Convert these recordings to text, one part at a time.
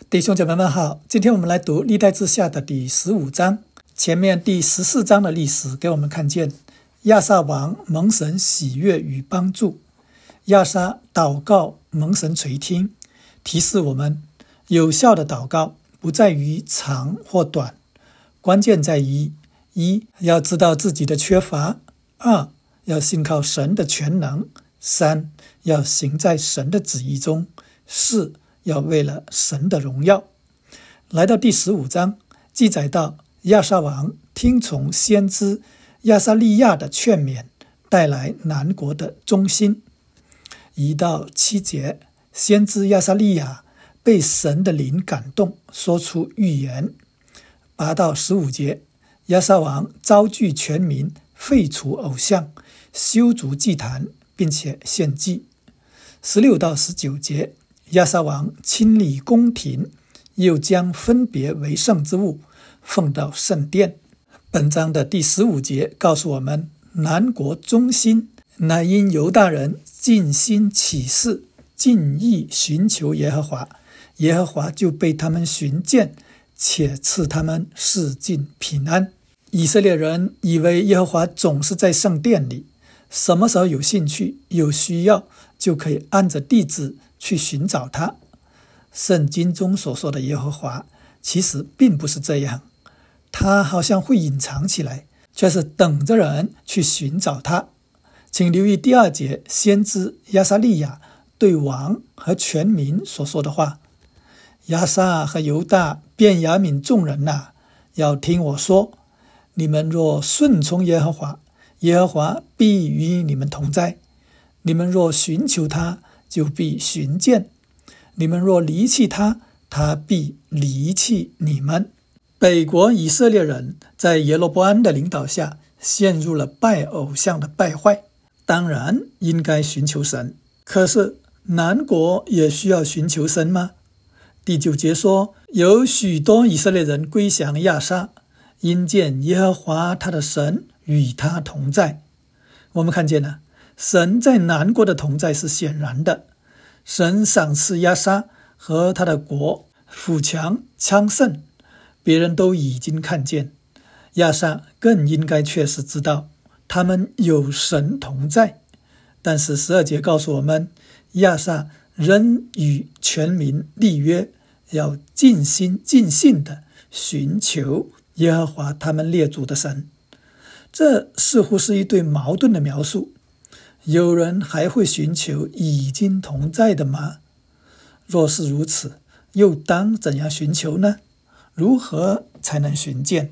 弟兄姐妹们好，今天我们来读历代志下的第15章。前面第14章的历史给我们看见亚撒王蒙神喜悦与帮助，亚撒祷告蒙神垂听，提示我们有效的祷告不在于长或短，关键在于一要知道自己的缺乏，二要信靠神的全能，三要行在神的旨意中，四要为了神的荣耀。来到第15章，记载到亚撒王听从先知亚撒利亚的劝勉，带来南国的中兴。1到7节，先知亚撒利亚被神的灵感动，说出预言。8到15节，亚撒王招聚全民，废除偶像，修筑祭坛，并且献祭。16到19节，亚撒王清理宫廷，又将分别为圣之物奉到圣殿。本章的第15节告诉我们，南国中兴，乃因犹大人尽心起誓，尽意寻求耶和华，耶和华就被他们寻见，且赐他们四境平安。以色列人以为耶和华总是在圣殿里，什么时候有兴趣有需要就可以按着地址去寻找他。圣经中所说的耶和华其实并不是这样，他好像会隐藏起来，却是等着人去寻找他。请留意第2节，先知亚撒利亚对王和全民所说的话：亚撒和犹大便雅悯众人哪，要听我说，你们若顺从耶和华，耶和华必与你们同在；你们若寻求他，就必寻见；你们若离弃他，他必离弃你们。北国以色列人在耶罗波安的领导下，陷入了拜偶像的败坏，当然应该寻求神。可是南国也需要寻求神吗？第9节说，有许多以色列人归降亚撒，因见耶和华他的神与他同在。我们看见了，神在南国的同在是显然的。神赏赐亚撒和他的国富强昌盛，别人都已经看见，亚撒更应该确实知道他们有神同在。但是12节告诉我们，亚撒仍与全民立约，要尽心尽性的寻求耶和华他们列祖的神。这似乎是一对矛盾的描述。有人还会寻求已经同在的吗？若是如此，又当怎样寻求呢？如何才能寻见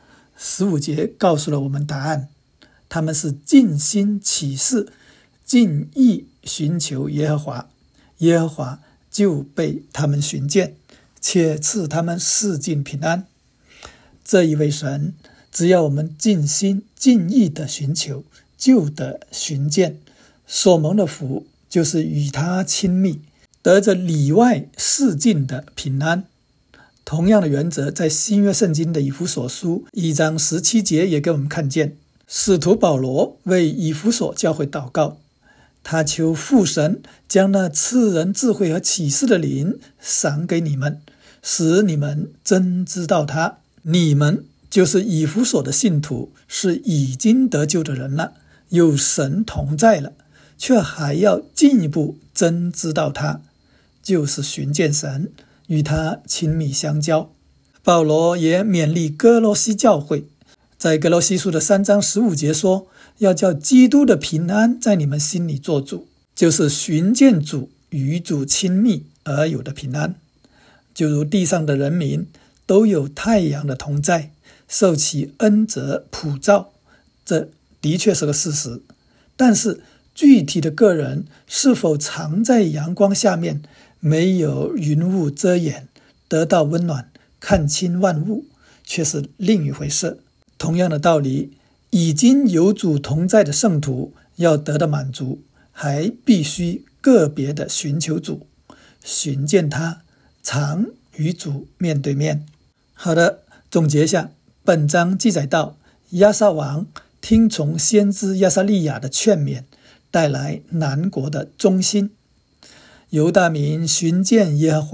？15节告诉了我们答案，他们是尽心起誓，尽意寻求耶和华，耶和华就被他们寻见，且赐他们四境平安。这一位神，只要我们尽心尽意的寻求，就得寻见。所蒙的福就是与他亲密，得着里外四境的平安。同样的原则在新约圣经的以弗所书1章17节也给我们看见，使徒保罗为以弗所教会祷告，他求父神将那赐人智慧和启示的灵赏给你们，使你们真知道他。你们就是以弗所的信徒，是已经得救的人了，有神同在了，却还要进一步真知道他，就是寻见神，与他亲密相交。保罗也勉励哥罗西教会，在哥罗西书的3章15节说，要叫基督的平安在你们心里做主，就是寻见主与主亲密而有的平安。就如地上的人民都有太阳的同在，受其恩泽普照，这的确是个事实。但是具体的个人是否藏在阳光下面，没有云雾遮掩，得到温暖，看清万物，却是另一回事。同样的道理，已经有主同在的圣徒要得到满足，还必须个别的寻求主，寻见他，常与主面对面。好的，总结一下，本章记载到亚撒王听从先知亚撒利亚的劝勉，带来南国的中兴。犹大民寻见耶和华，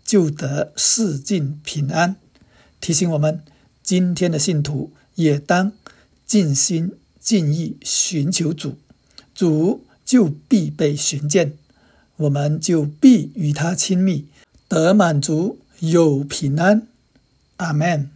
就得世尽平安。提醒我们，今天的信徒也当尽心尽意寻求主，主就必被寻见，我们就必与他亲密，得满足，有平安。阿们。